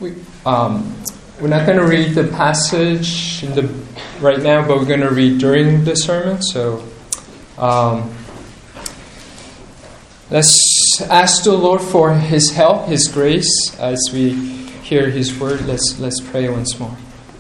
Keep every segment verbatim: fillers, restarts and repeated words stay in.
We, um, we're not going to read the passage in the, right now, but we're going to read during the sermon. So um, let's ask the Lord for His help, His grace, as we hear His word. Let's let's pray once more.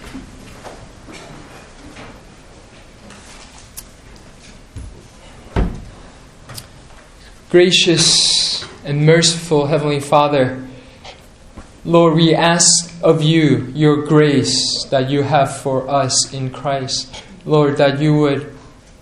Gracious and merciful Heavenly Father, Lord, we ask of you your grace that you have for us in Christ. Lord, that you would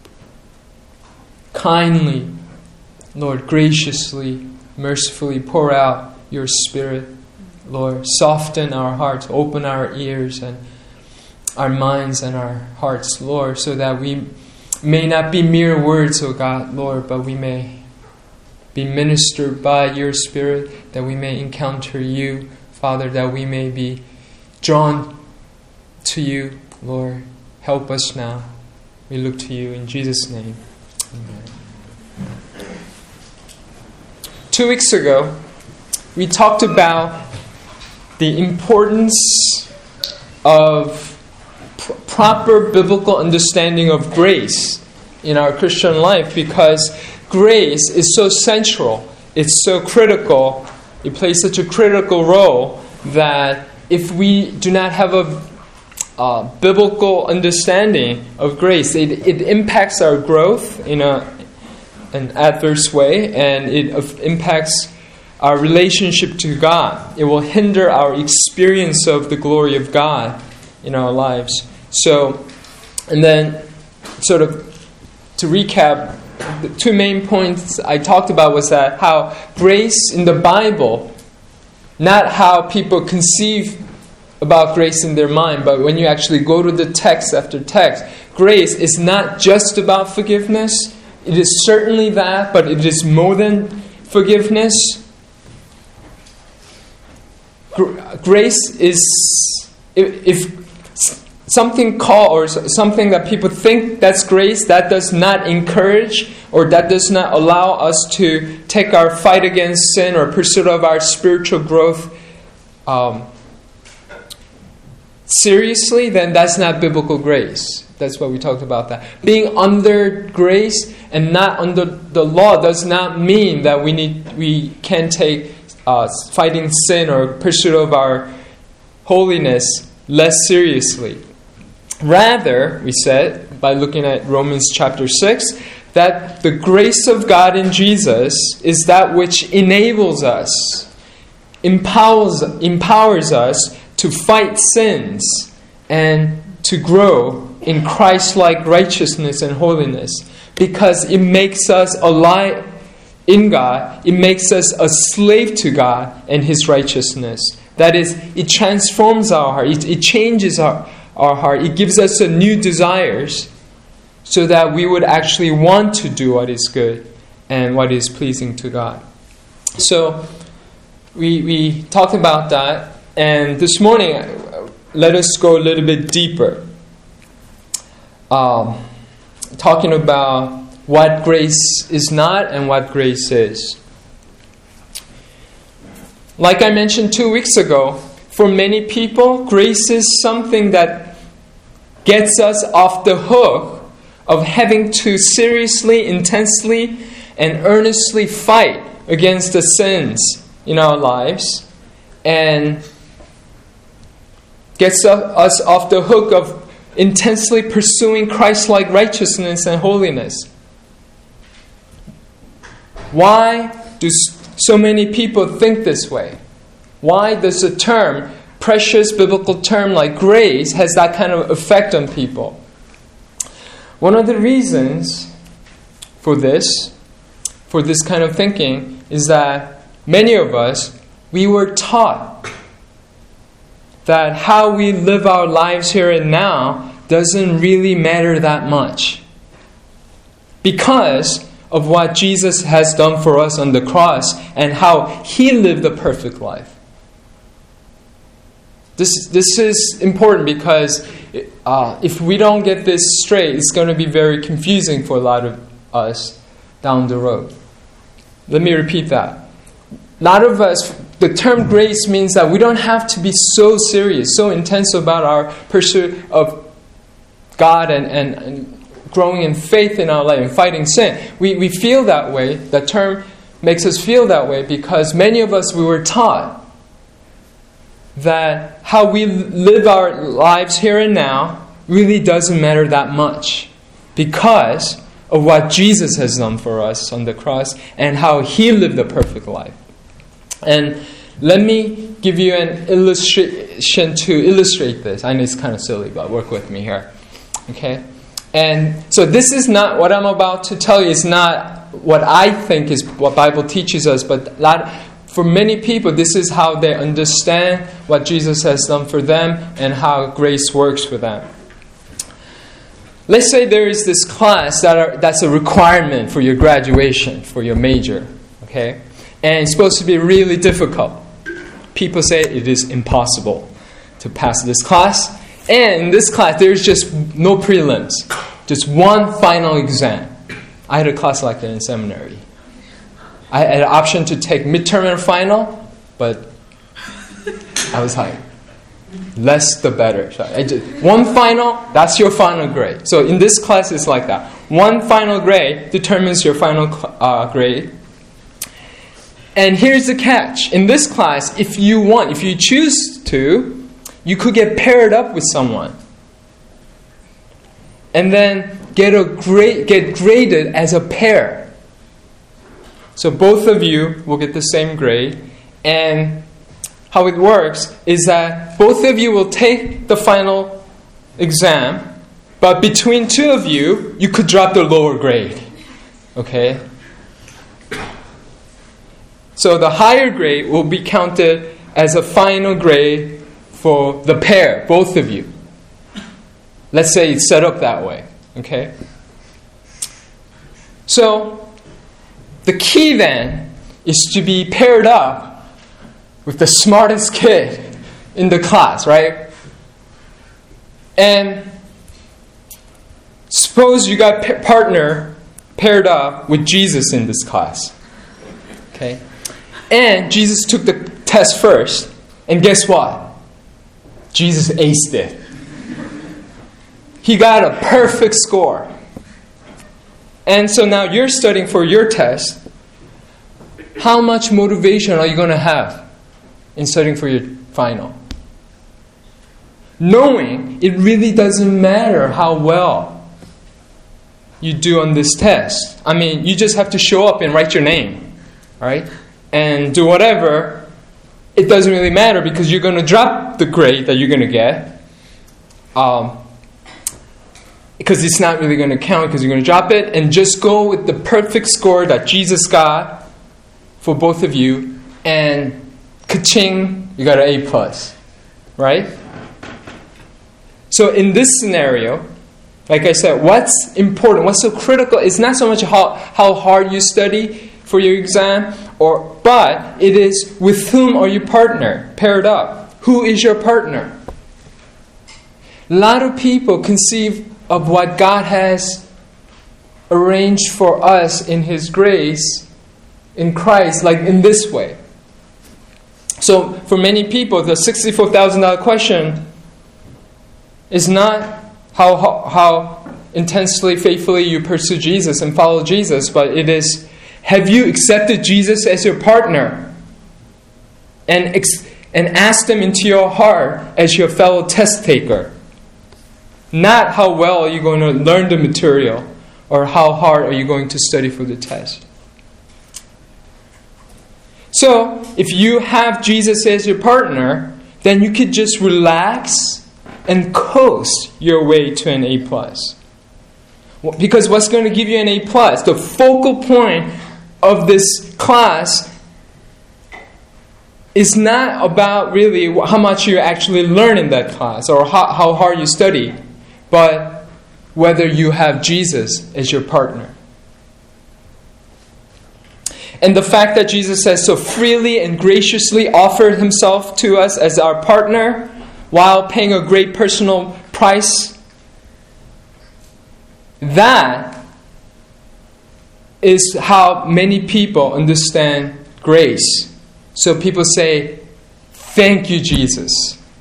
kindly, Lord, graciously, mercifully pour out your Spirit. Lord, soften our hearts, open our ears and our minds and our hearts, Lord, so that we may not be mere words, O God, Lord, but we may be ministered by your Spirit, that we may encounter you, Father, that we may be drawn to you, Lord. Help us now. We look to you in Jesus' name. Amen. Two weeks ago, we talked about the importance of pr- proper biblical understanding of grace in our Christian life, because grace is so central, it's so critical, it plays such a critical role that if we do not have a uh, biblical understanding of grace, it, it impacts our growth in a, an adverse way, and it impacts our relationship to God. It will hinder our experience of the glory of God in our lives. So, and then sort of to recap, the two main points I talked about was that how grace in the Bible, not how people conceive about grace in their mind, but when you actually go to the text after text, grace is not just about forgiveness. It is certainly that, but it is more than forgiveness. Grace is, if, if something called or something that people think that's grace, that does not encourage or that does not allow us to take our fight against sin or pursuit of our spiritual growth um, seriously, then that's not biblical grace. That's what we talked about that. Being under grace and not under the law does not mean that we need we can take uh, fighting sin or pursuit of our holiness less seriously. Rather, we said, by looking at Romans chapter six, that the grace of God in Jesus is that which enables us, empowers, empowers us to fight sins and to grow in Christ-like righteousness and holiness, because it makes us alive in God. It makes us a slave to God and His righteousness. That is, it transforms our heart. It, it changes our our heart. It gives us a new desires so that we would actually want to do what is good and what is pleasing to God. So we we talked about that, and this morning let us go a little bit deeper, um, talking about what grace is not and what grace is. Like I mentioned two weeks ago, for many people, grace is something that gets us off the hook of having to seriously, intensely, and earnestly fight against the sins in our lives, and gets us off the hook of intensely pursuing Christ-like righteousness and holiness. Why do so many people think this way? Why does the term, precious biblical term like grace, has that kind of effect on people? One of the reasons for this, for this kind of thinking, is that many of us, we were taught that how we live our lives here and now doesn't really matter that much, because of what Jesus has done for us on the cross and how He lived a perfect life. This this is important because uh, if we don't get this straight, it's going to be very confusing for a lot of us down the road. Let me repeat that. A lot of us the term grace means that we don't have to be so serious, so intense about our pursuit of God and, and, and growing in faith in our life and fighting sin. We, we feel that way. The term makes us feel that way because many of us, we were taught that how we live our lives here and now really doesn't matter that much because of what Jesus has done for us on the cross and how He lived a perfect life. And let me give you an illustration to illustrate this. I know it's kind of silly, but work with me here. Okay? And so this is not, what I'm about to tell you is not what I think is what Bible teaches us, but that for many people, this is how they understand what Jesus has done for them and how grace works for them. Let's say there is this class that are, that's a requirement for your graduation, for your major. Okay? And it's supposed to be really difficult. People say it is impossible to pass this class. And in this class, there's just no prelims. Just one final exam. I had a class like that in seminary. I had an option to take midterm and final, but I was like, less the better. So I just, one final, that's your final grade. So in this class, it's like that. One final grade determines your final uh, grade. And here's the catch. In this class, if you want, if you choose to, you could get paired up with someone. And then get a grade, get graded as a pair. So both of you will get the same grade. And how it works is that both of you will take the final exam, but between two of you, you could drop the lower grade. Okay? So the higher grade will be counted as a final grade for the pair, both of you. Let's say it's set up that way. Okay? So the key then is to be paired up with the smartest kid in the class, right? And suppose you got pa- partner paired up with Jesus in this class. Okay? And Jesus took the test first. And guess what? Jesus aced it. He got a perfect score. And so now you're studying for your test. How much motivation are you going to have in studying for your final? Knowing it really doesn't matter how well you do on this test. I mean, you just have to show up and write your name, right? And do whatever. It doesn't really matter because you're going to drop the grade that you're going to get. Um, because it's not really going to count because you're going to drop it. And just go with the perfect score that Jesus got for both of you. And ka-ching, you got an A plus. Right? So in this scenario, like I said, what's important, what's so critical is not so much how, how hard you study for your exam, or but it is with whom are you partner, paired up. Who is your partner? A lot of people conceive of what God has arranged for us in His grace, in Christ, like in this way. So for many people, the sixty-four thousand dollars question is not how, how, how intensely, faithfully you pursue Jesus and follow Jesus, but it is, have you accepted Jesus as your partner and ex- and asked Him into your heart as your fellow test taker? Not how well are you going to learn the material or how hard are you going to study for the test. So, if you have Jesus as your partner, then you could just relax and coast your way to an A plus. Because what's going to give you an A plus, the focal point of this class, is not about really how much you actually learn in that class or how, how hard you study, but whether you have Jesus as your partner. And the fact that Jesus has so freely and graciously offered Himself to us as our partner while paying a great personal price, that is how many people understand grace. So people say, thank you, Jesus.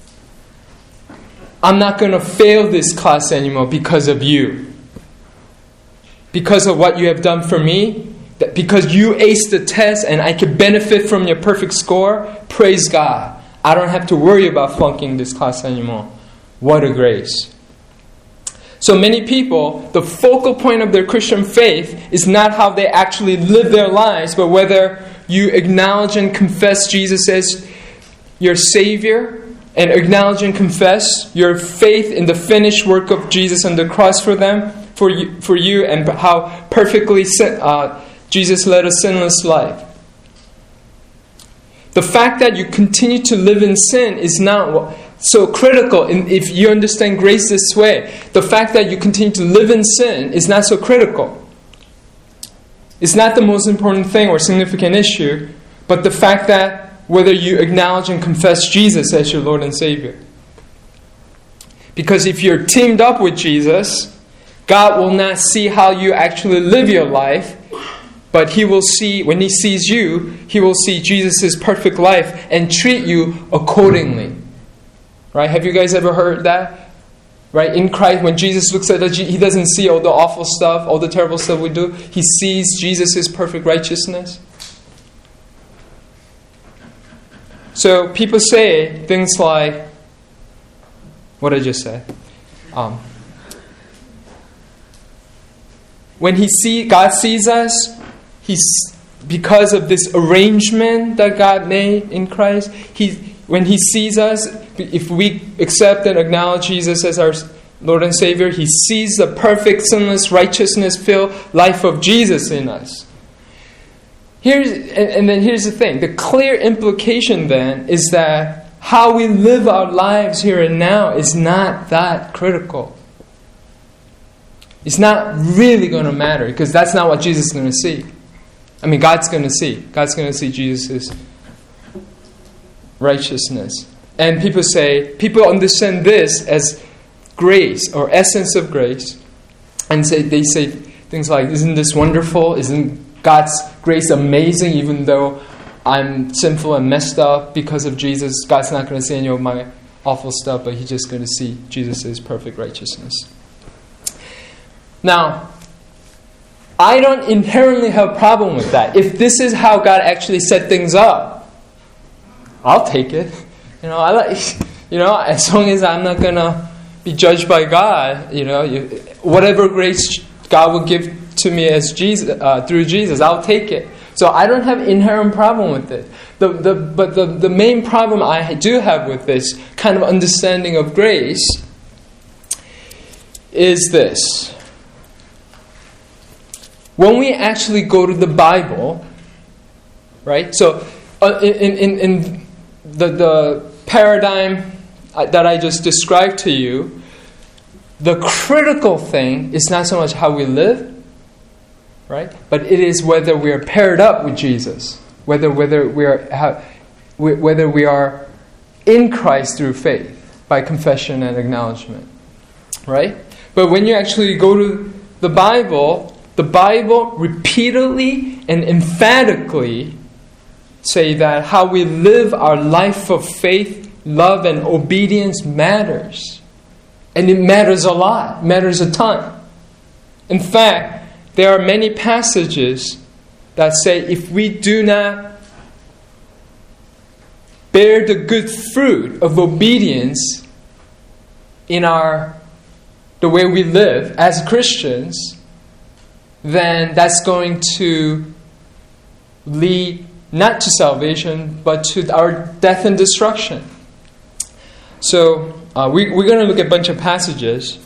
I'm not going to fail this class anymore because of you. Because of what you have done for me. That because you aced the test and I could benefit from your perfect score. Praise God. I don't have to worry about flunking this class anymore. What a grace. So many people, the focal point of their Christian faith is not how they actually live their lives, but whether you acknowledge and confess Jesus as your Savior, and acknowledge and confess your faith in the finished work of Jesus on the cross for them, for you, for you and how perfectly uh, Jesus led a sinless life. The fact that you continue to live in sin is not so critical. If you understand grace this way, the fact that you continue to live in sin is not so critical. It's not the most important thing or significant issue, but the fact that whether you acknowledge and confess Jesus as your Lord and Savior. Because if you're teamed up with Jesus, God will not see how you actually live your life, but He will see, when He sees you, He will see Jesus' perfect life and treat you accordingly. Right? Have you guys ever heard that? Right? In Christ, when Jesus looks at us, He doesn't see all the awful stuff, all the terrible stuff we do. He sees Jesus' perfect righteousness. So people say things like, what I just said. Um, when he see God sees us, He's because of this arrangement that God made in Christ. He when He sees us, if we accept and acknowledge Jesus as our Lord and Savior, He sees the perfect, sinless, righteousness-filled life of Jesus in us. Here's, and then here's the thing. The clear implication then is that how we live our lives here and now is not that critical. It's not really going to matter because that's not what Jesus is going to see. I mean, God's going to see. God's going to see Jesus' righteousness. And people say, people understand this as grace or essence of grace. And say they say things like, isn't this wonderful? Isn't God's grace amazing, even though I'm sinful and messed up because of Jesus? God's not going to see any of my awful stuff, but He's just going to see Jesus' perfect righteousness. Now, I don't inherently have a problem with that. If this is how God actually set things up, I'll take it. You know, I like, you know, as long as I'm not going to be judged by God, you know, you, whatever grace God will give to me as Jesus uh, through Jesus, I'll take it. So I don't have inherent problem with it. The the but the, the main problem I do have with this kind of understanding of grace is this. When we actually go to the Bible, right? So uh, in in in the the paradigm that I just described to you, the critical thing is not so much how we live, right? But it is whether we are paired up with Jesus, whether whether we are how, whether we are in Christ through faith by confession and acknowledgement, right? But when you actually go to the Bible, the Bible repeatedly and emphatically say that how we live our life of faith, love, and obedience matters. And it matters a lot, matters a ton. In fact, there are many passages that say if we do not bear the good fruit of obedience in our the way we live as Christians, then that's going to lead not to salvation, but to our death and destruction. So uh, we, we're going to look at a bunch of passages.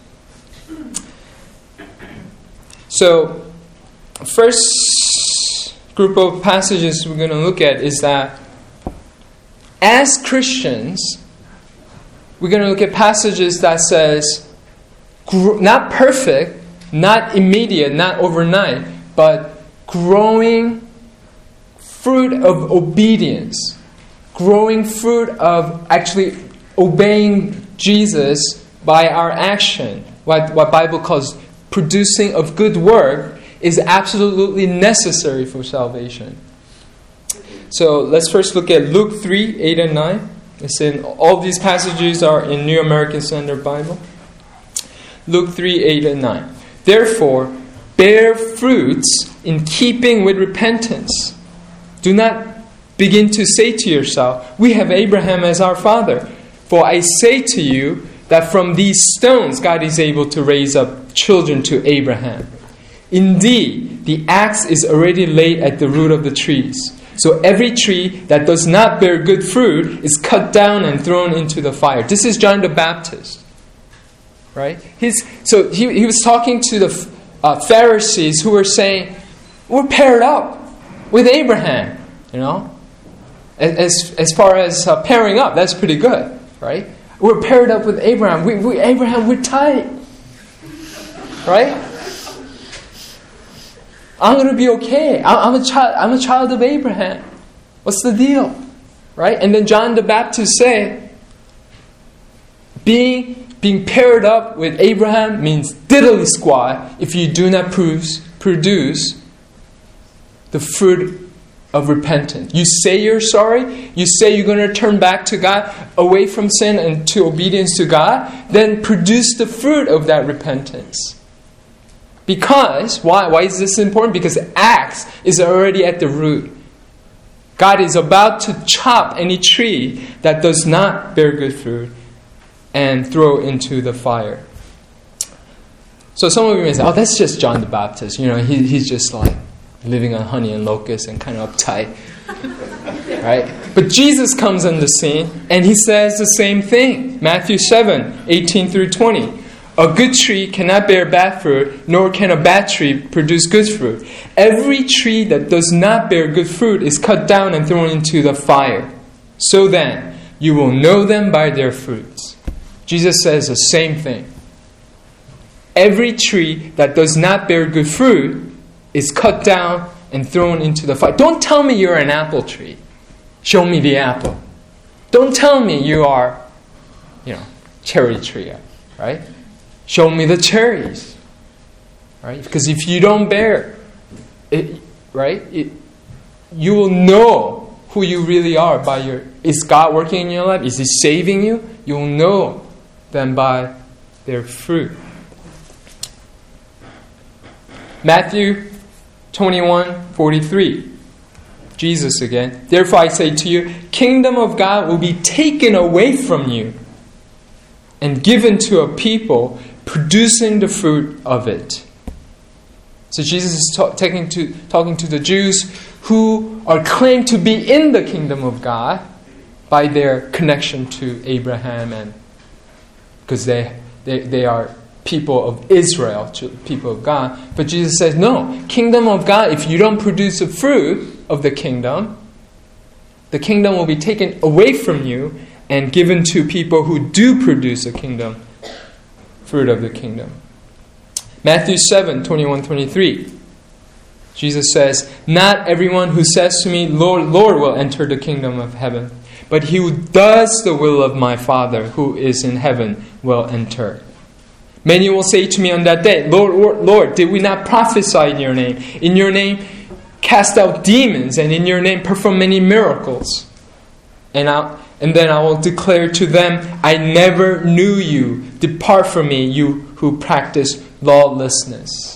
So first group of passages we're going to look at is that as Christians, we're going to look at passages that says, not perfect, not immediate, not overnight, but growing fruit of obedience, growing fruit of actually obeying Jesus by our action, what what Bible calls producing of good work, is absolutely necessary for salvation. So let's first look at Luke three, eight and nine. It's in, all these passages are in New American Standard Bible. Luke three, eight and nine. Therefore, bear fruits in keeping with repentance. Do not begin to say to yourself, we have Abraham as our father. For I say to you that from these stones God is able to raise up children to Abraham. Indeed, the axe is already laid at the root of the trees. So every tree that does not bear good fruit is cut down and thrown into the fire. This is John the Baptist. Right? He's, so he, he was talking to the uh, Pharisees who were saying, we're paired up with Abraham. You know? As, as far as uh, pairing up, that's pretty good. Right? We're paired up with Abraham. We, we Abraham, we're tight. Right? I'm going to be okay. I'm a child. I'm a child of Abraham. What's the deal, right? And then John the Baptist said, being being paired up with Abraham means diddly squat if you do not produce produce the fruit of repentance. You say you're sorry. You say you're going to turn back to God, away from sin and to obedience to God. Then produce the fruit of that repentance. Because, why? Why is this important? Because the axe is already at the root. God is about to chop any tree that does not bear good fruit and throw into the fire. So some of you may say, oh, that's just John the Baptist. You know, he, he's just like living on honey and locusts and kind of uptight. Right? But Jesus comes on the scene and he says the same thing. Matthew seven, eighteen through twenty. A good tree cannot bear bad fruit, nor can a bad tree produce good fruit. Every tree that does not bear good fruit is cut down and thrown into the fire. So then, you will know them by their fruits. Jesus says the same thing. Every tree that does not bear good fruit is cut down and thrown into the fire. Don't tell me you're an apple tree. Show me the apple. Don't tell me you are, you know, cherry tree, right? Show me the cherries, right? Because if you don't bear it, right, it, you will know who you really are by your. Is God working in your life? Is He saving you? You will know them by their fruit. Matthew twenty-one forty-three. Jesus again. Therefore I say to you, kingdom of God will be taken away from you and given to a people producing the fruit of it. So Jesus is ta- taking to, talking to the Jews who are claimed to be in the kingdom of God by their connection to Abraham, and because they, they they are people of Israel, people of God. But Jesus says, no, kingdom of God, if you don't produce the fruit of the kingdom, the kingdom will be taken away from you and given to people who do produce a kingdom, fruit of the kingdom. Matthew seven, twenty-one, twenty-three. Jesus says, not everyone who says to me, Lord, Lord, will enter the kingdom of heaven, but he who does the will of my Father who is in heaven will enter. Many will say to me on that day, Lord, Lord, Lord, did we not prophesy in your name? In your name cast out demons, and in your name perform many miracles. And I And then I will declare to them, I never knew you. Depart from me, you who practice lawlessness.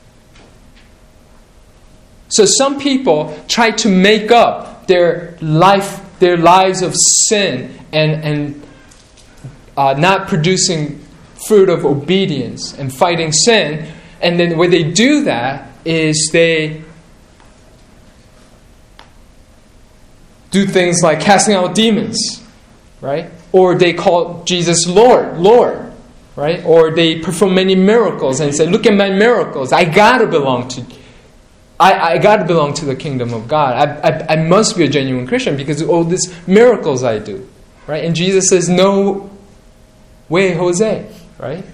So some people try to make up their life, their lives of sin and, and uh, not producing fruit of obedience and fighting sin. And then the way they do that is they do things like casting out demons, right? Or they call Jesus Lord, Lord, right? Or they perform many miracles and say, look at my miracles. I gotta belong to, I, I gotta belong to the kingdom of God. I, I, I must be a genuine Christian because of all these miracles I do, right? And Jesus says, no way, Jose, right?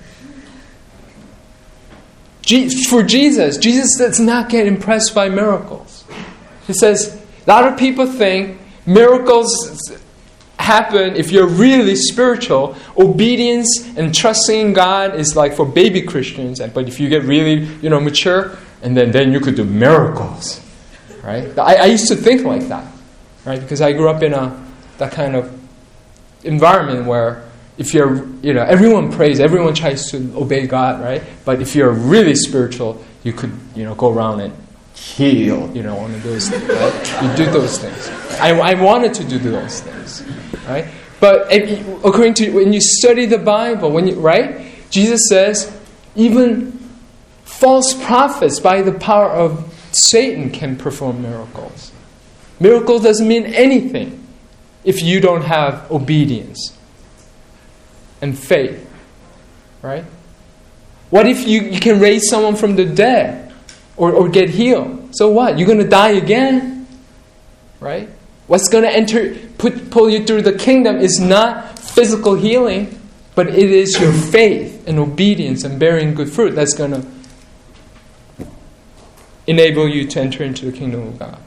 For Jesus, Jesus does not get impressed by miracles. He says, a lot of people think miracles happen if you're really spiritual. Obedience and trusting in God is like for baby Christians. But if you get really, you know, mature, and then, then you could do miracles. Right? I, I used to think like that. right? Because I grew up in a that kind of environment where if you're, you know, everyone prays, everyone tries to obey God, right? But if you're really spiritual, you could, you know, go around and heal, you know, one of those things, right? You do those things. I, I wanted to do those things, right? But if, according to, when you study the Bible, when you, right? Jesus says, even false prophets by the power of Satan can perform miracles. Miracle doesn't mean anything if you don't have obedience and faith, right? What if you, you can raise someone from the dead or, or get healed? So what? You're going to die again, right? What's going to enter, put, pull you through the kingdom is not physical healing, but it is your faith and obedience and bearing good fruit that's going to enable you to enter into the kingdom of God.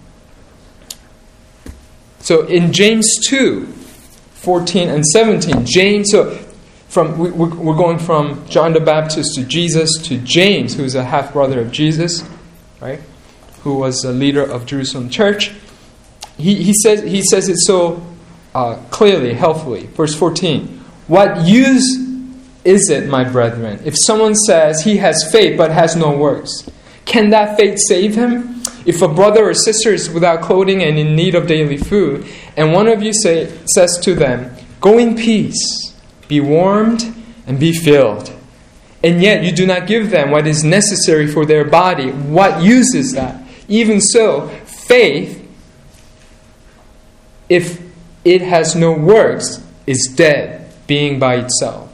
So in James two, fourteen and seventeen, James, so from we, we're going from John the Baptist to Jesus to James, who's a half-brother of Jesus, right? Who was a leader of Jerusalem church. He, he, says, he says it so uh, clearly, helpfully. Verse fourteen, what use is it, my brethren, if someone says he has faith but has no works? Can that faith save him? If a brother or sister is without clothing and in need of daily food, and one of you say, says to them, go in peace, be warmed and be filled, and yet you do not give them what is necessary for their body, what use is that? Even so, faith, if it has no works, is dead, being by itself.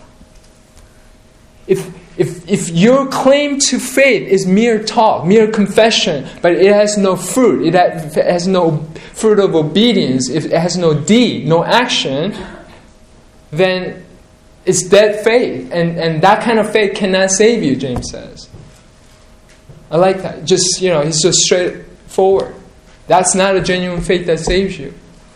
If If, if your claim to faith is mere talk, mere confession, but it has no fruit, it has no fruit of obedience, if it has no deed, no action, then it's dead faith. And, and that kind of faith cannot save you, James says. I like that. Just, you know, he's just straightforward. That's not a genuine faith that saves you.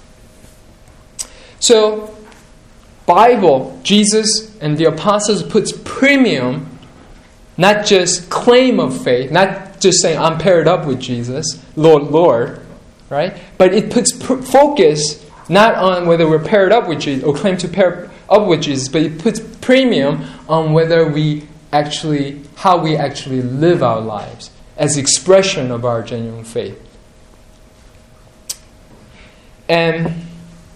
So, Bible, Jesus and the apostles puts premium, not just claim of faith, not just saying I'm paired up with Jesus, Lord, Lord, right? But it puts pr- focus not on whether we're paired up with Jesus or claim to pair up with Jesus, but it puts premium on whether we actually, how we actually live our lives as expression of our genuine faith. And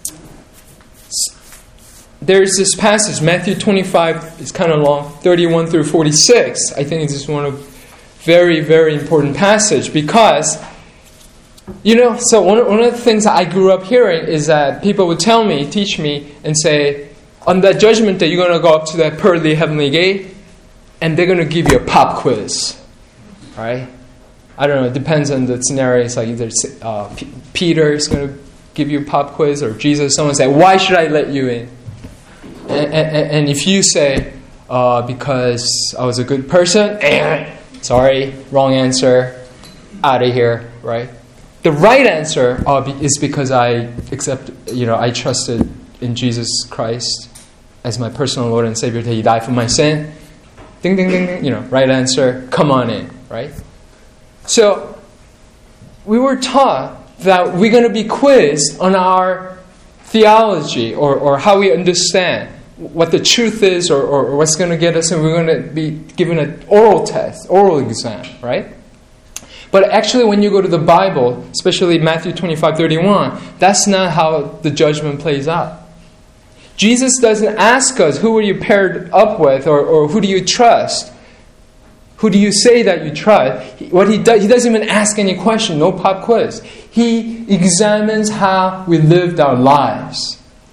there's this passage, Matthew twenty-five, it's kind of long, thirty-one through forty-six. I think this is one of very, very important passage because, you know, so one, one of the things that I grew up hearing is that people would tell me, teach me, and say, on that judgment day, you're going to go up to that pearly heavenly gate, and they're going to give you a pop quiz, right? I don't know, it depends on the scenario. It's like either uh, P- Peter is going to give you a pop quiz, or Jesus, someone say, why should I let you in? And, and, and if you say, uh, because I was a good person, sorry, wrong answer, out of here, right? The right answer uh, be, is because I accept, you know, I trusted in Jesus Christ as my personal Lord and Savior till He died for my sin. Ding, ding, ding, ding. You know, right answer, come on in, right? So, we were taught that we're going to be quizzed on our theology or, or how we understand what the truth is or, or what's going to get us, and we're going to be given an oral test, oral exam, right? But actually when you go to the Bible, especially Matthew twenty-five thirty-one, that's not how the judgment plays out. Jesus doesn't ask us, who are you paired up with, or, or who do you trust? Who do you say that you trust? What he does, he doesn't even ask any question, no pop quiz. He examines how we lived our lives.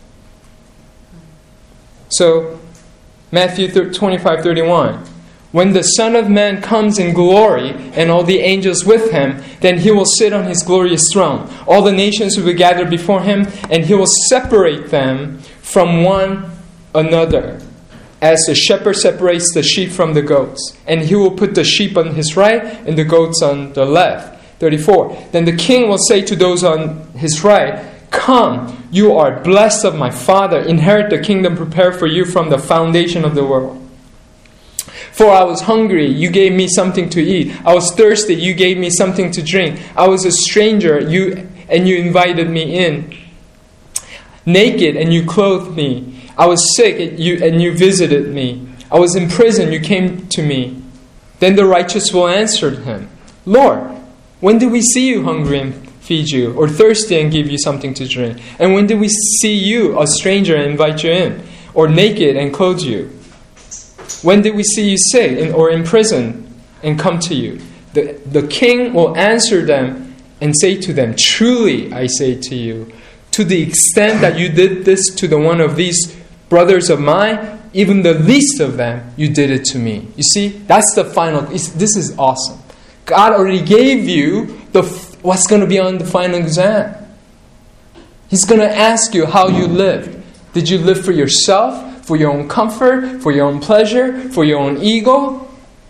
So, Matthew twenty-five thirty-one. When the Son of Man comes in glory and all the angels with him, then he will sit on his glorious throne. All the nations will be gathered before him, and he will separate them from one another, as the shepherd separates the sheep from the goats. And he will put the sheep on his right and the goats on the left. thirty-four. Then the king will say to those on his right, come, you are blessed of my Father. Inherit the kingdom prepared for you from the foundation of the world. For I was hungry, you gave me something to eat. I was thirsty, you gave me something to drink. I was a stranger, you and you invited me in. Naked, and you clothed me. I was sick, and you, and you visited me. I was in prison, you came to me. Then the righteous will answer him, Lord, when did we see you hungry and feed you, or thirsty and give you something to drink? And when did we see you, a stranger, and invite you in, or naked and clothe you? When did we see you sick and, or in prison and come to you? The, the king will answer them and say to them, truly I say to you, to the extent that you did this to the one of these brothers of mine, even the least of them, you did it to me. You see, that's the final. This is awesome. God already gave you the what's going to be on the final exam. He's going to ask you how you lived. Did you live for yourself, for your own comfort, for your own pleasure, for your own ego?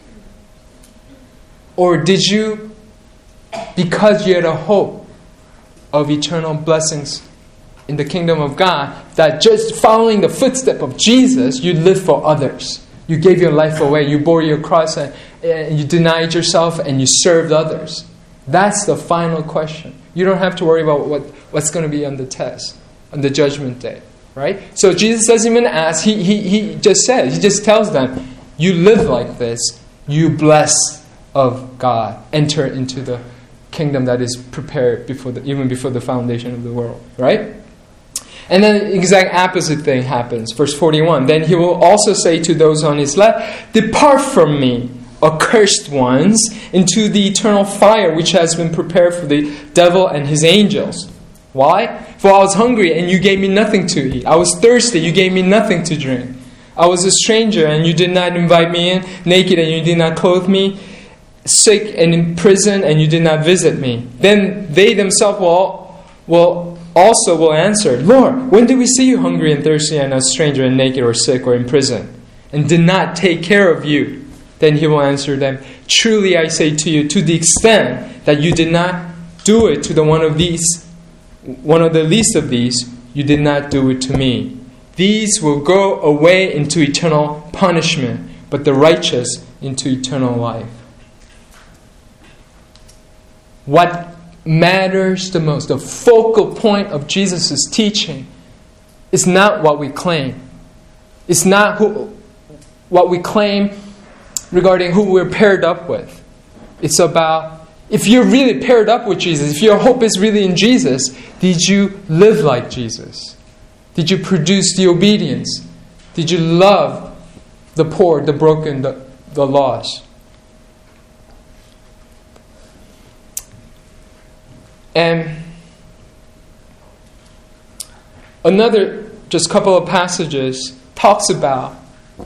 Or did you, because you had a hope of eternal blessings in the kingdom of God, that just following the footstep of Jesus, you live for others. You gave your life away. You bore your cross and, and you denied yourself and you served others. That's the final question. You don't have to worry about what, what's going to be on the test, on the judgment day. Right? So Jesus doesn't even ask. He, he, he just says, he just tells them, you live like this, you blessed of God. Enter into the kingdom that is prepared before the, even before the foundation of the world. Right? And then the exact opposite thing happens. Verse forty-one. Then he will also say to those on his left, depart from me, accursed ones, into the eternal fire which has been prepared for the devil and his angels. Why? For I was hungry and you gave me nothing to eat. I was thirsty, you gave me nothing to drink. I was a stranger and you did not invite me in. Naked and you did not clothe me. Sick and in prison and you did not visit me. Then they themselves will, will also will answer, Lord, when did we see you hungry and thirsty and a stranger and naked or sick or in prison, and did not take care of you? Then he will answer them, truly I say to you, to the extent that you did not do it to the one of these, one of the least of these, you did not do it to me. These will go away into eternal punishment, but the righteous into eternal life. What matters the most, the focal point of Jesus' teaching, is not what we claim. It's not who, what we claim regarding who we're paired up with. It's about, if you're really paired up with Jesus, if your hope is really in Jesus, did you live like Jesus? Did you produce the obedience? Did you love the poor, the broken, the, the lost? And another, just couple of passages, talks about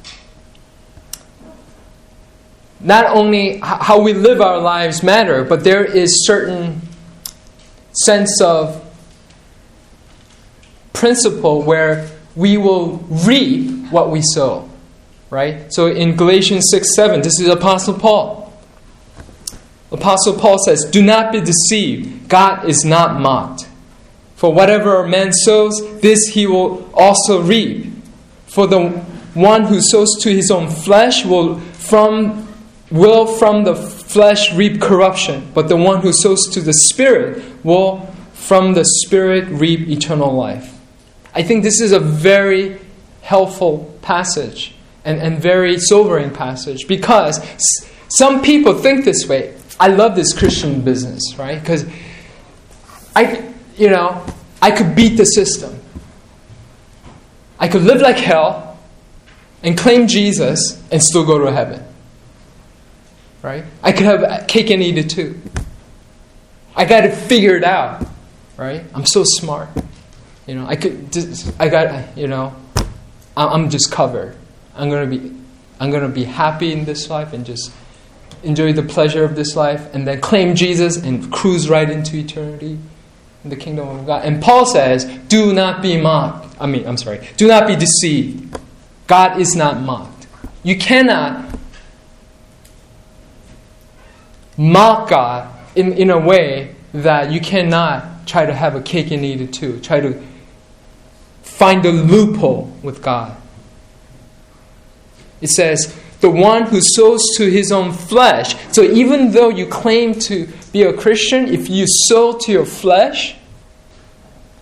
not only how we live our lives matter, but there is certain sense of principle where we will reap what we sow. Right? So in Galatians six seven, this is Apostle Paul. Apostle Paul says, do not be deceived. God is not mocked. For whatever a man sows, this he will also reap. For the one who sows to his own flesh will from will from the flesh reap corruption, but the one who sows to the Spirit will from the Spirit reap eternal life. I think this is a very helpful passage and, and very sobering passage, because some people think this way. I love this Christian business, right? Because I, you know, I could beat the system. I could live like hell and claim Jesus and still go to heaven. Right? I could have cake and eat it too. I got it figured out. Right? I'm so smart. You know, I could. Just, I got. You know, I'm just covered. I'm gonna be. I'm gonna be happy in this life and just enjoy the pleasure of this life, and then claim Jesus and cruise right into eternity in the kingdom of God. And Paul says, "Do not be mocked." I mean, I'm sorry. Do not be deceived. God is not mocked. You cannot mock God in, in a way that you cannot try to have a cake and eat it too. Try to find the loophole with God. It says, the one who sows to his own flesh. So even though you claim to be a Christian, if you sow to your flesh,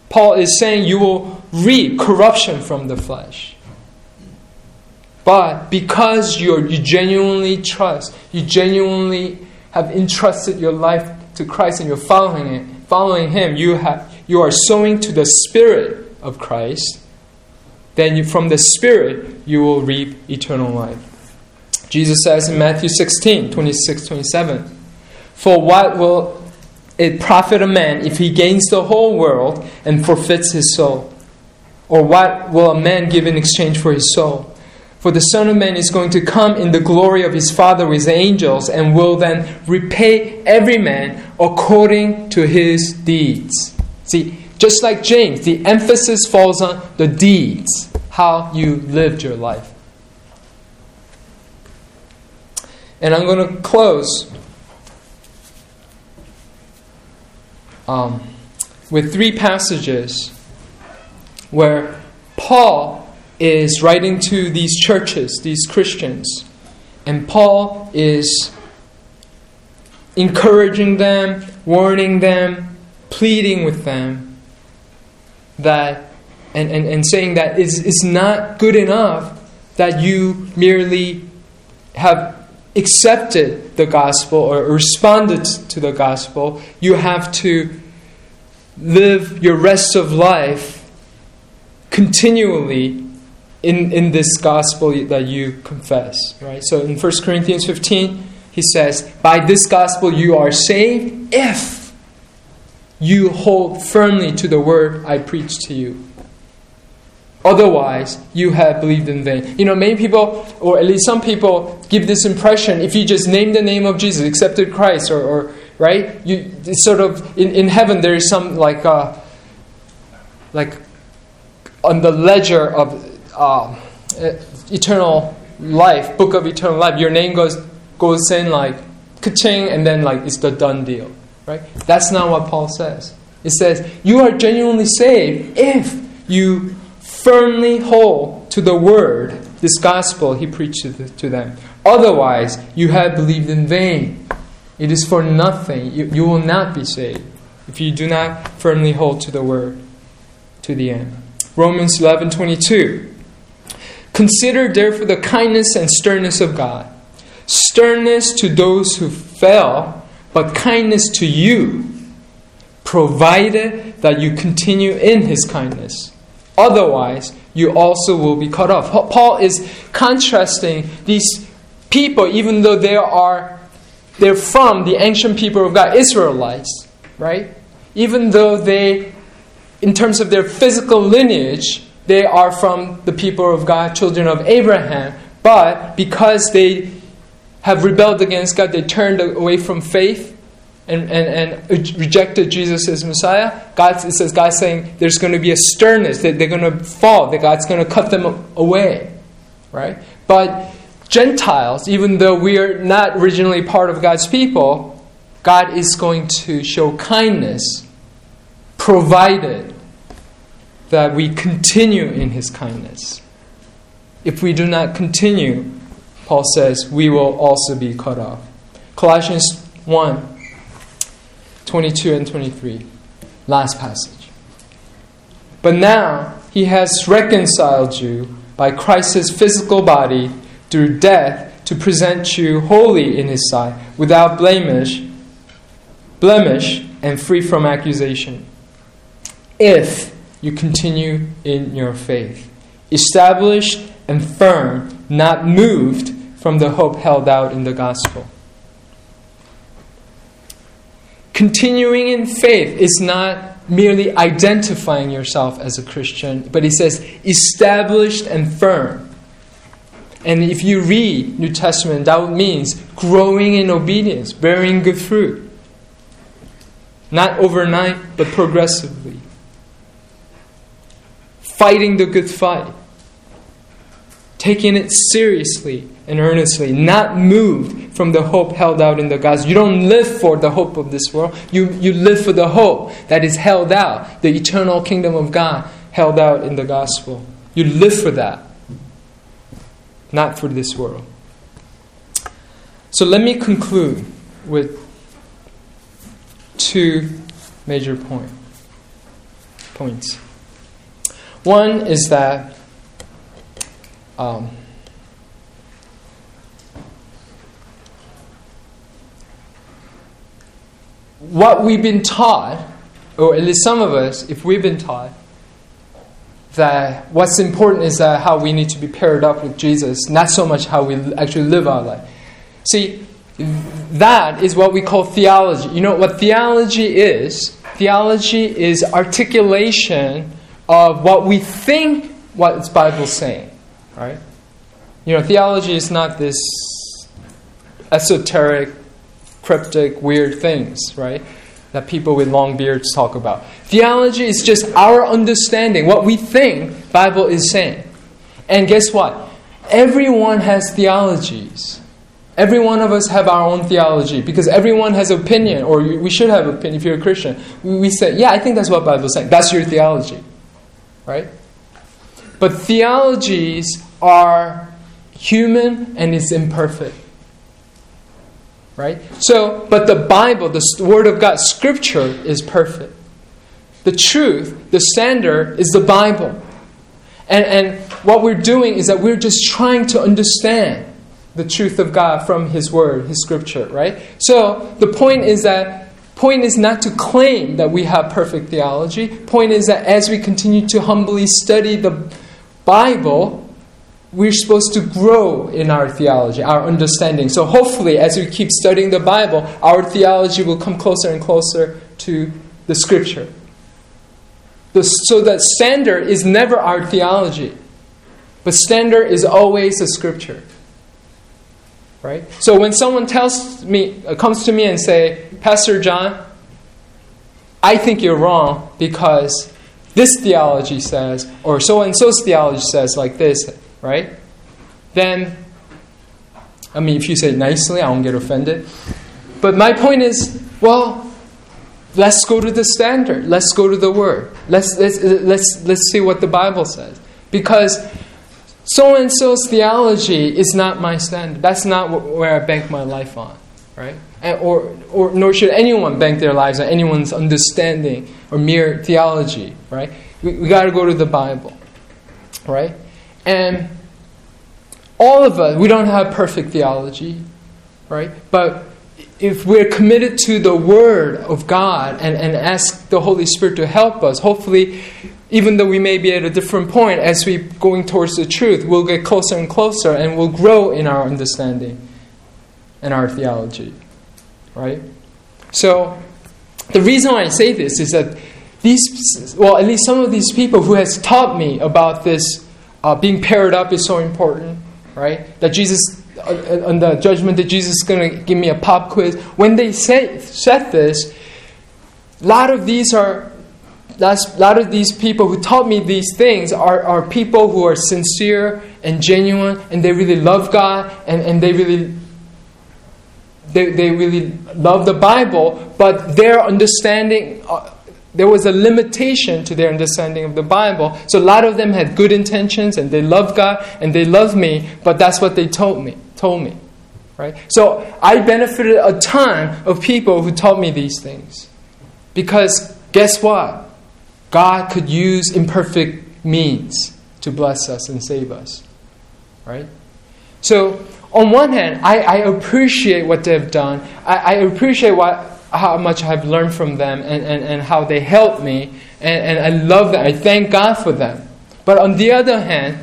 Paul is saying you will reap corruption from the flesh. But because you're, you genuinely trust, you genuinely have entrusted your life to Christ and you're following it, following Him, you have you are sowing to the Spirit of Christ. Then you, from the Spirit you will reap eternal life. Jesus says in Matthew sixteen, twenty-six, twenty-seven, "For what will it profit a man if he gains the whole world and forfeits his soul? Or what will a man give in exchange for his soul? For the Son of Man is going to come in the glory of His Father with the angels and will then repay every man according to his deeds." See, just like James, the emphasis falls on the deeds, how you lived your life. And I'm going to close um, with three passages where Paul is writing to these churches, these Christians, and Paul is encouraging them, warning them, pleading with them that and, and, and saying that it's, it's not good enough that you merely have accepted the gospel or responded to the gospel. You have to live your rest of life continually in, in this gospel that you confess. Right? So in First Corinthians fifteen, he says, "By this gospel you are saved if you hold firmly to the word I preached to you. Otherwise, you have believed in vain." You know, many people, or at least some people, give this impression, if you just name the name of Jesus, accepted Christ, or, or right, you it's sort of in, in heaven there is some like uh, like on the ledger of uh, eternal life, book of eternal life, your name goes goes in like ka-ching, and then like it's the done deal. Right? That's not what Paul says. It says you are genuinely saved if you firmly hold to the word, this gospel he preached to them. Otherwise, you have believed in vain. It is for nothing. You, you will not be saved if you do not firmly hold to the word to the end. Romans eleven twenty-two. "Consider therefore the kindness and sternness of God. Sternness to those who fell, but kindness to you, provided that you continue in His kindness. Otherwise, you also will be cut off." Paul is contrasting these people, even though they are they're from the ancient people of God, Israelites, right? Even though they, in terms of their physical lineage, they are from the people of God, children of Abraham, but because they have rebelled against God, they turned away from faith and, and, and rejected Jesus as Messiah. God, it says God's saying there's going to be a sternness, that they're going to fall, that God's going to cut them away, right? But Gentiles, even though we are not originally part of God's people, God is going to show kindness, provided that we continue in His kindness. If we do not continue, Paul says, we will also be cut off. Colossians one, twenty-two and twenty-three. Last passage. "But now He has reconciled you by Christ's physical body through death to present you holy in His sight, without blemish, blemish and free from accusation. If you continue in your faith, established and firm, not moved from the hope held out in the gospel." Continuing in faith is not merely identifying yourself as a Christian, but he says established and firm. And if you read New Testament, that means growing in obedience, bearing good fruit. Not overnight, but progressively. Fighting the good fight. Taking it seriously and earnestly, not moved from the hope held out in the gospel. You don't live for the hope of this world. You, you live for the hope that is held out, the eternal kingdom of God held out in the gospel. You live for that, not for this world. So let me conclude with two major points. points. One is that um, what we've been taught, or at least some of us, if we've been taught, that what's important is that how we need to be paired up with Jesus, not so much how we actually live our life. See, that is what we call theology. You know what theology is? Theology is articulation of what we think what the Bible is saying, right? You know, theology is not this esoteric, cryptic, weird things, right? That people with long beards talk about. Theology is just our understanding, what we think Bible is saying. And guess what? Everyone has theologies. Every one of us have our own theology because everyone has opinion, or we should have opinion if you're a Christian. We say, yeah, I think that's what the Bible is saying. That's your theology, right? But theologies are human and it's imperfect, right? So, but the Bible, the Word of God, Scripture is perfect. The truth, the standard is the Bible. And, and what we're doing is that we're just trying to understand the truth of God from His Word, His Scripture, right? So the point is that point is not to claim that we have perfect theology. Point is that as we continue to humbly study the Bible, we're supposed to grow in our theology, our understanding. So hopefully, as we keep studying the Bible, our theology will come closer and closer to the Scripture. The, so that standard is never our theology, but standard is always the Scripture. Right? So when someone tells me, uh, comes to me and say, Pastor John, I think you're wrong because this theology says, or so-and-so's theology says like this, right? Then, I mean, if you say it nicely, I won't get offended. But my point is, well, let's go to the standard. Let's go to the Word. Let's let's let's let's see what the Bible says. Because so-and-so's theology is not my standard. That's not where I bank my life on, right? And, or, or nor should anyone bank their lives on anyone's understanding or mere theology, right? We, we got to go to the Bible, right? And all of us, we don't have perfect theology, right? But if we're committed to the Word of God and, and ask the Holy Spirit to help us, hopefully, even though we may be at a different point, as we're going towards the truth, we'll get closer and closer and we'll grow in our understanding and our theology. Right? So, the reason why I say this is that these, well, at least some of these people who has taught me about this, uh, being paired up is so important, right? That Jesus, uh, on the judgment that Jesus is going to give me a pop quiz. When they say, said this, a lot of these are That's, a lot of these people who taught me these things are, are people who are sincere and genuine, and they really love God, and, and they really they, they really love the Bible, but their understanding, uh, there was a limitation to their understanding of the Bible. So a lot of them had good intentions, and they loved God, and they loved me, but that's what they told me, told me, right? So I benefited a ton of people who taught me these things. Because guess what? God could use imperfect means to bless us and save us. Right? So, on one hand, I, I appreciate what they've done. I, I appreciate what how much I've learned from them and, and, and how they helped me. And, and I love them. I thank God for them. But on the other hand,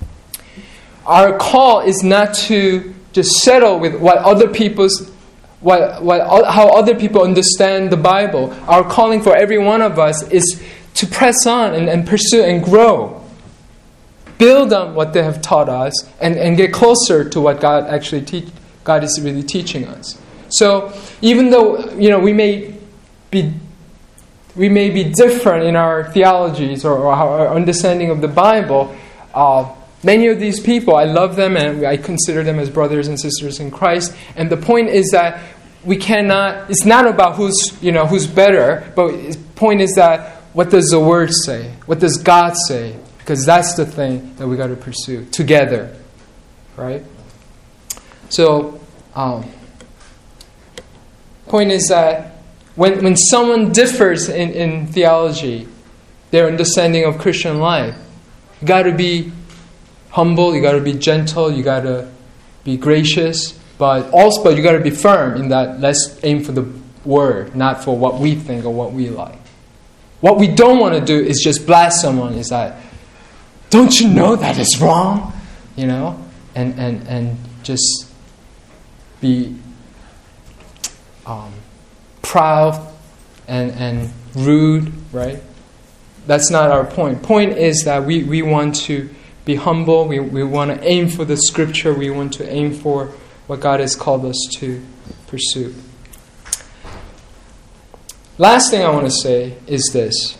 our call is not to just settle with what other people's what what how other people understand the Bible. Our calling for every one of us is to press on and, and pursue and grow. Build on what they have taught us and, and get closer to what God actually teach, God is really teaching us. So even though, you know, we may be we may be different in our theologies or, or our understanding of the Bible, uh, many of these people, I love them and I consider them as brothers and sisters in Christ. And the point is that we cannot, it's not about who's, you know, who's better, but the point is that what does the Word say? What does God say? Because that's the thing that we got to pursue together, right? So, um, point is that when when someone differs in, in theology, their understanding of Christian life. You got to be humble, you got to be gentle, you got to be gracious, but also but you got to be firm in that let's aim for the word, not for what we think or what we like. What we don't want to do is just blast someone. Is that, don't you know that is wrong? You know, and and and just be um, proud and and rude, right? That's not our point. Point is that we, we want to be humble. We we want to aim for the Scripture. We want to aim for what God has called us to pursue. Last thing I want to say is this.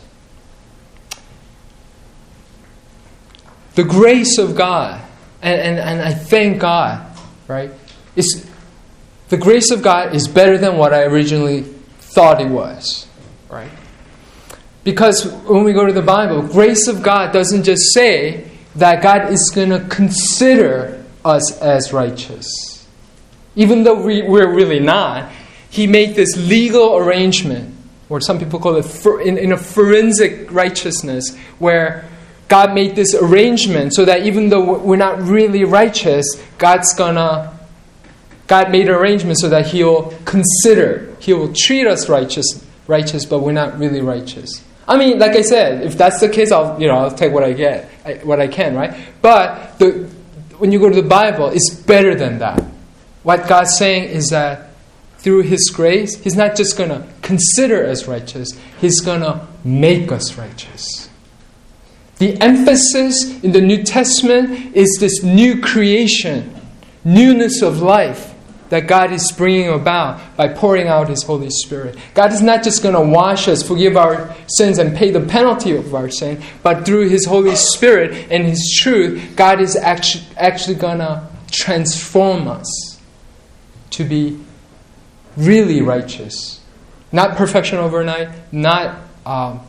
The grace of God, and, and, and I thank God, right? It's, the grace of God is better than what I originally thought it was, right? Because when we go to the Bible, grace of God doesn't just say that God is going to consider us as righteous. Even though we, we're really not, He made this legal arrangement, or some people call it for, in, in a forensic righteousness, where God made this arrangement so that even though we're not really righteous, God's gonna, God made an arrangement so that He'll consider, He will treat us righteous, righteous, but we're not really righteous. I mean, like I said, if that's the case, I'll you know I'll take what I get, what I can, right? But the, when you go to the Bible, it's better than that. What God's saying is that through His grace, He's not just going to consider us righteous, He's going to make us righteous. The emphasis in the New Testament is this new creation, newness of life that God is bringing about by pouring out His Holy Spirit. God is not just going to wash us, forgive our sins, and pay the penalty of our sin, but through His Holy Spirit and His truth, God is actually, actually going to transform us to be really righteous. Not perfection overnight, not... Um,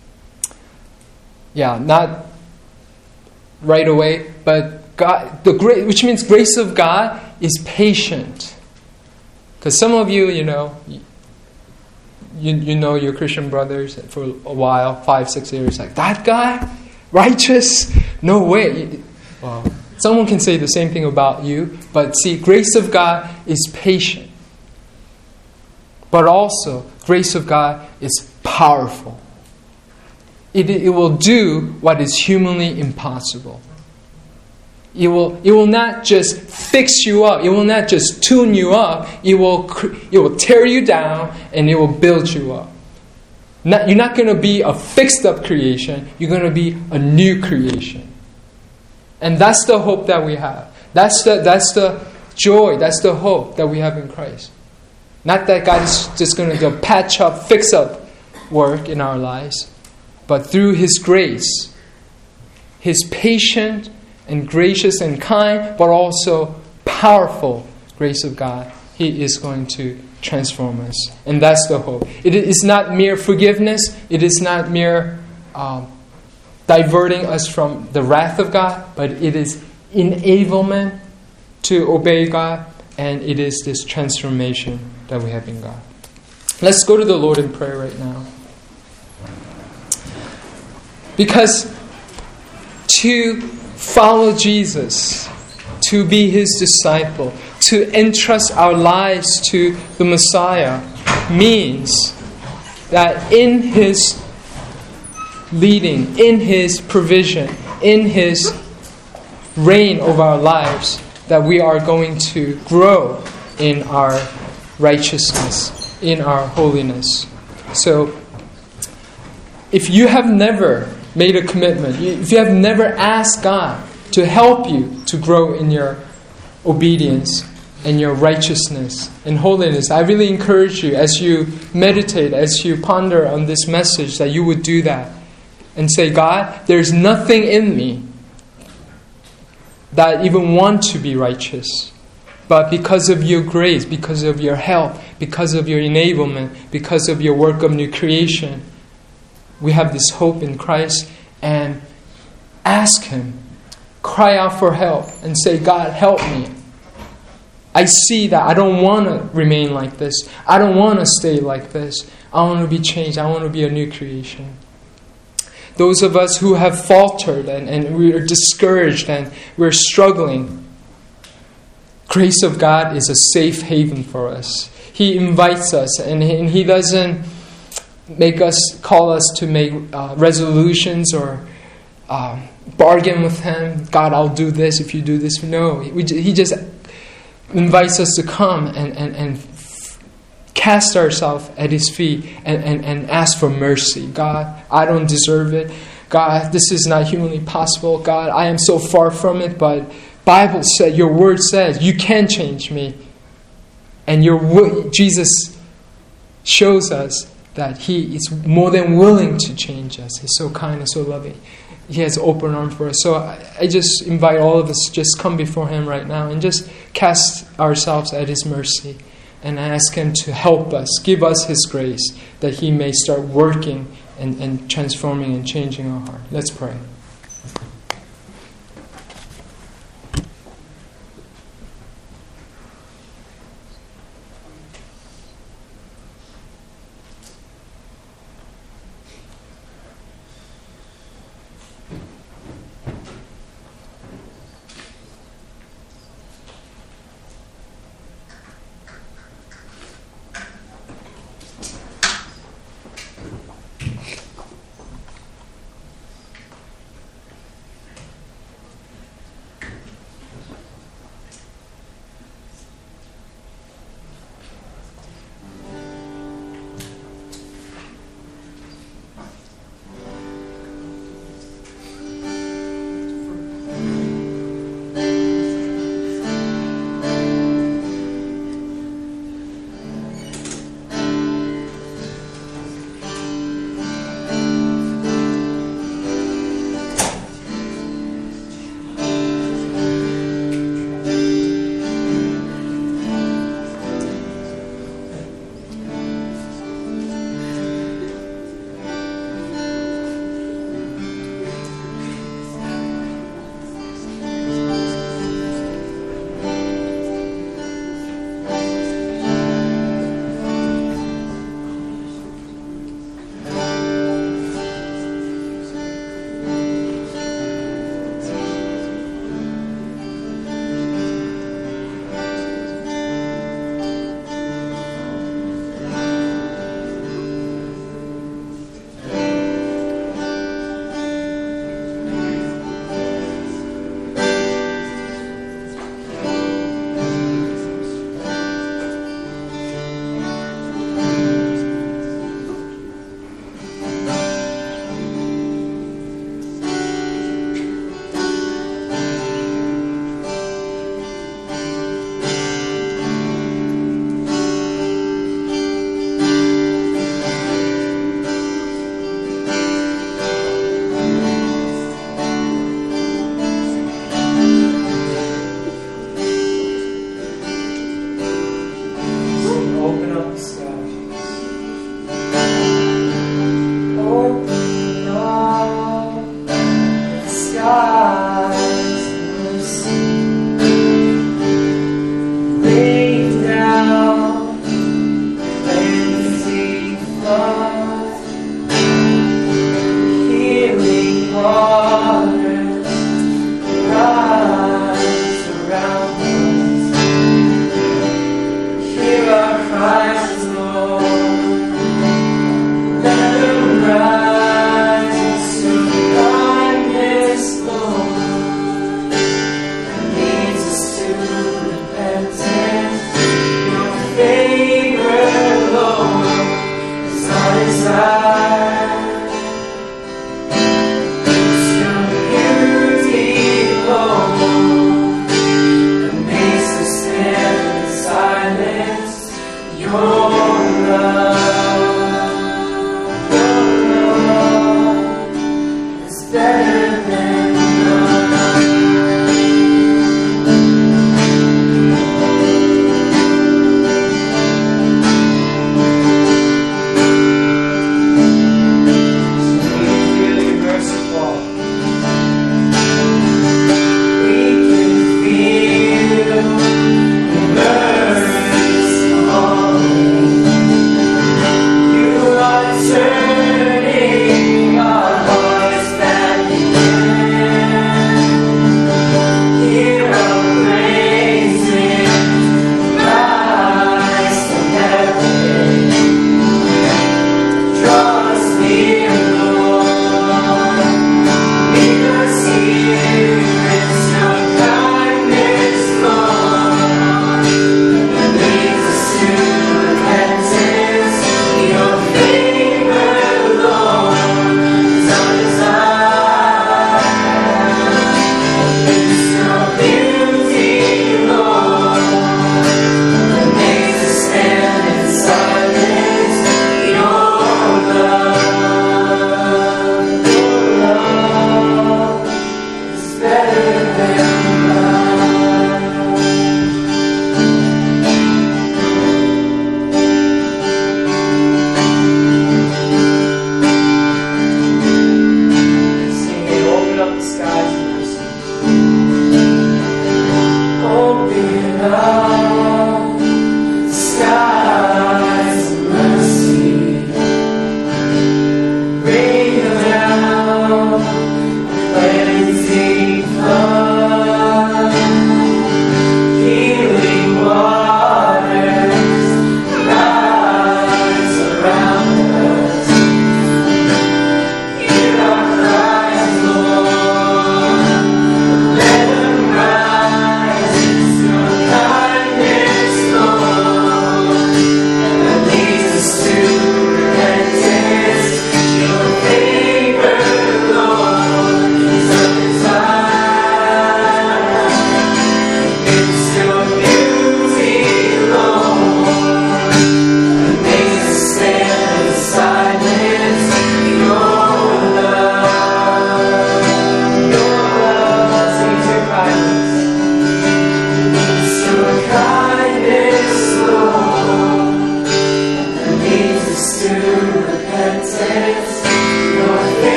Yeah, not right away, but God, the great, which means grace of God is patient. Because some of you, you know, you you know your Christian brothers for a while, five, six years, like that guy, righteous, no way. Well, someone can say the same thing about you, but see, grace of God is patient, but also grace of God is powerful. It, it will do what is humanly impossible. It will, it will not just fix you up. It will not just tune you up. It will, it will tear you down and it will build you up. Not, you're not going to be a fixed up creation. You're going to be a new creation. And that's the hope that we have. That's the, that's the joy. That's the hope that we have in Christ. Not that God is just going to do patch up, fix up work in our lives. But through His grace, His patient and gracious and kind, but also powerful grace of God, He is going to transform us. And that's the hope. It is not mere forgiveness. It is not mere um, diverting us from the wrath of God, but it is enablement to obey God, and it is this transformation that we have in God. Let's go to the Lord in prayer right now. Because to follow Jesus, to be His disciple, to entrust our lives to the Messiah means that in His leading, in His provision, in His reign over our lives, that we are going to grow in our righteousness, in our holiness. So, if you have never made a commitment, if you have never asked God to help you to grow in your obedience and your righteousness and holiness, I really encourage you as you meditate, as you ponder on this message, that you would do that and say, God, there's nothing in me that I even want to be righteous. But because of your grace, because of your help, because of your enablement, because of your work of new creation, we have this hope in Christ, and ask Him. Cry out for help and say, God, help me. I see that I don't want to remain like this. I don't want to stay like this. I want to be changed. I want to be a new creation. those of us who have faltered and, and we are discouraged and we're struggling, grace of God is a safe haven for us. He invites us, and he, and he doesn't make us, call us to make uh, resolutions or uh, bargain with Him. God, I'll do this if you do this. No, we, He just invites us to come and, and, and cast ourselves at His feet and, and, and ask for mercy. God, I don't deserve it. God, this is not humanly possible. God, I am so far from it, but Bible said, your word says, you can change me. And your Jesus shows us that He is more than willing to change us. He's so kind and so loving. He has open arms for us. So I, I just invite all of us to just come before Him right now and just cast ourselves at His mercy and ask Him to help us, give us His grace, that He may start working and, and transforming and changing our heart. Let's pray.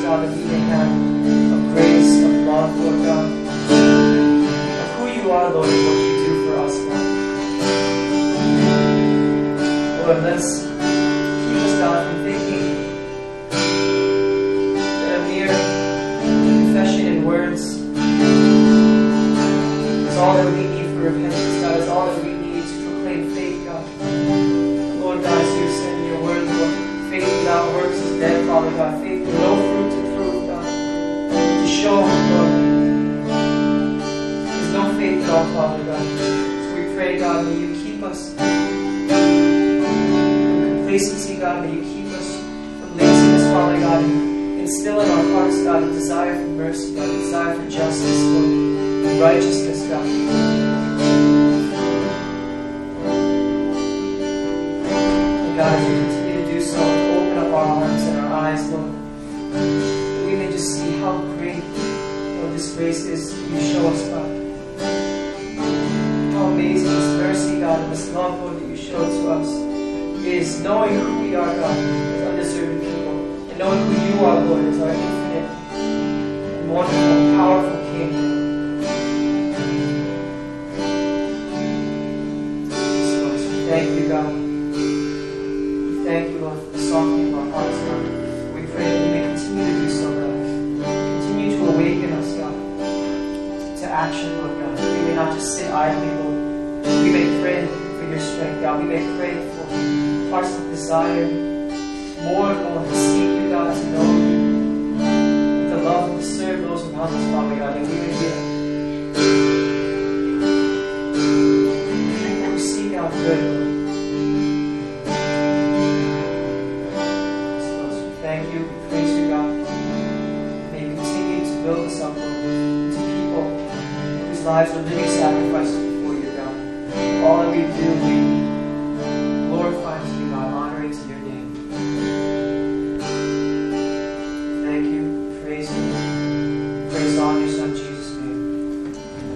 God, that we may have of grace, of love, Lord God, of who you are, Lord, and what you do for us, God. Lord, let's keep us, God, from thinking that a mere confession in words is all that we need for repentance, God, is all that we need to proclaim faith, God. Lord God, as you said in your word, Lord, faith without works is dead, Father God. Faith with no fruit to prove, God. To show, Lord, there's no faith at all, Father God. So we pray, God, may you keep us complacency, God, may you keep us from laziness, Father God, and instill in our hearts, God, a desire for mercy, God, a desire for justice, Lord, and righteousness, God. And God, as we continue to do so, open up our hearts and our eyes, Lord, that we may just see how great, Lord, this grace is that you show us, God. How amazing this mercy, God, and this love, Lord, that you show to us is knowing who we are, God, as undeserving people, and knowing who you are, Lord, as our infinite and wonderful, powerful King. So we thank you, God. We thank you, Lord, for the softening of our hearts, God. We pray that you may continue to do so, God. Continue to awaken us, God, to action, Lord God. We may not just sit idly, Lord. We may pray for your strength, God. We may pray for hearts of desire more and more to seek you, God, to know you, with the love to serve those around us, Father God, and we may be people who seek out good, Lord. So we thank you, we praise you, God. May you continue to build us up, Lord, to people whose lives are living sacrifices before you, God. All that we do, we glorify to you, God, honoring to your name. Thank you, praise you, praise on your Son Jesus' name.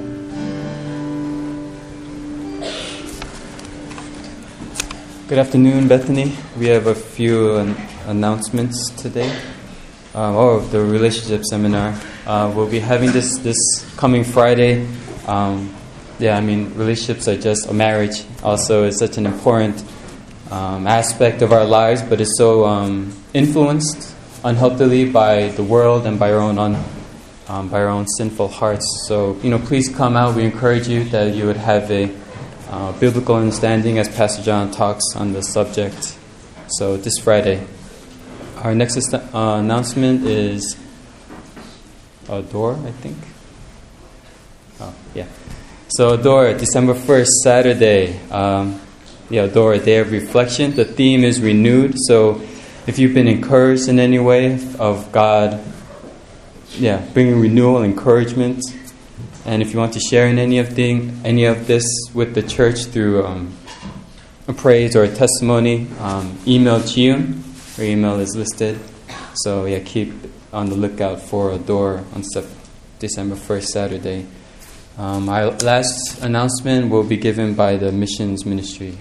Good afternoon, Bethany. We have a few an- announcements today. Um, oh, the relationship seminar. Uh, we'll be having this this coming Friday. Um, yeah, I mean, relationships are just a marriage. Also, is such an important Um, aspect of our lives, but is so um, influenced unhealthily by the world and by our own un, um, by our own sinful hearts. So, you know, please come out. We encourage you that you would have a uh, biblical understanding as Pastor John talks on the subject. So this Friday. Our next uh, announcement is Adore, I think. Oh, yeah. So Adore, December first, Saturday. Um, Yeah, Adore, a day of reflection. The theme is renewed. So if you've been encouraged in any way of God, yeah, bringing renewal, encouragement, and if you want to share in any of the, any of this with the church through um, a praise or a testimony, um, email Jiun. Her email is listed. So yeah, keep on the lookout for Adore on December first, Saturday. Um, our last announcement will be given by the missions ministry.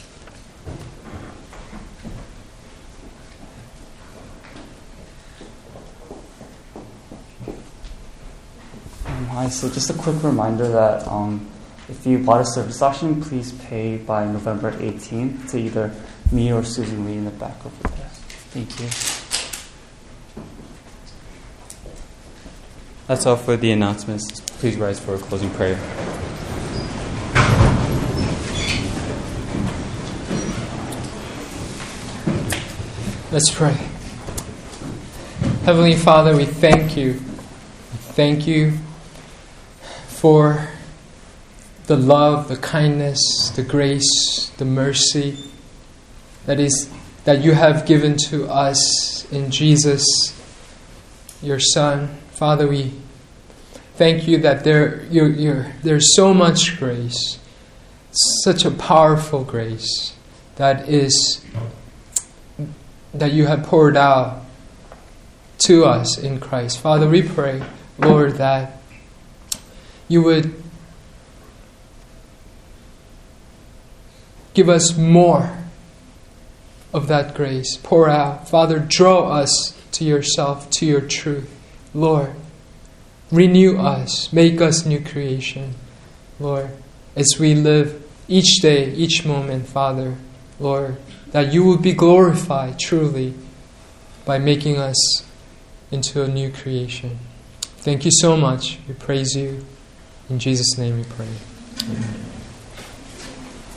Um, hi, so just a quick reminder that um, if you bought a service auction, please pay by November eighteenth to either me or Susan Lee in the back over there. Thank you. That's all for the announcements. Please rise for a closing prayer. Let's pray. Heavenly Father, we thank you. Thank you for the love, the kindness, the grace, the mercy that is that you have given to us in Jesus, your Son. Father, we thank you that there you're, you're, there's so much grace, such a powerful grace that is that you have poured out to us in Christ. Father, we pray, Lord, that you would give us more of that grace. Pour out. Father, draw us to yourself, to your truth. Lord, renew us, make us new creation. Lord, as we live each day, each moment, Father, Lord, that you will be glorified truly by making us into a new creation. Thank you so much. We praise you. In Jesus' name we pray. Amen.